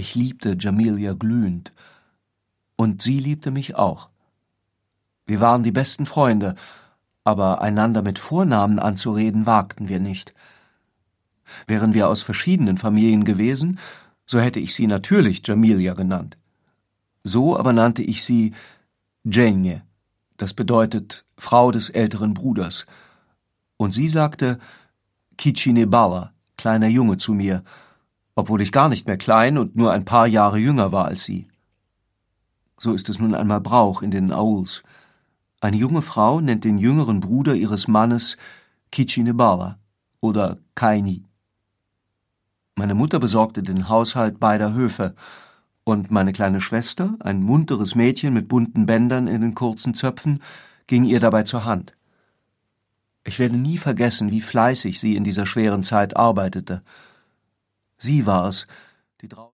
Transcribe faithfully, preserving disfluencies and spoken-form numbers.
Ich liebte Jamilia glühend, und sie liebte mich auch. Wir waren die besten Freunde, aber einander mit Vornamen anzureden wagten wir nicht. Wären wir aus verschiedenen Familien gewesen, so hätte ich sie natürlich Jamilia genannt. So aber nannte ich sie Jenye, das bedeutet Frau des älteren Bruders, und sie sagte Kichinebala, kleiner Junge, zu mir, obwohl ich gar nicht mehr klein und nur ein paar Jahre jünger war als sie. So ist es nun einmal Brauch in den Auls. Eine junge Frau nennt den jüngeren Bruder ihres Mannes Kichinebala oder Kaini. Meine Mutter besorgte den Haushalt beider Höfe, und meine kleine Schwester, ein munteres Mädchen mit bunten Bändern in den kurzen Zöpfen, ging ihr dabei zur Hand. Ich werde nie vergessen, wie fleißig sie in dieser schweren Zeit arbeitete. Sie war es, die draußen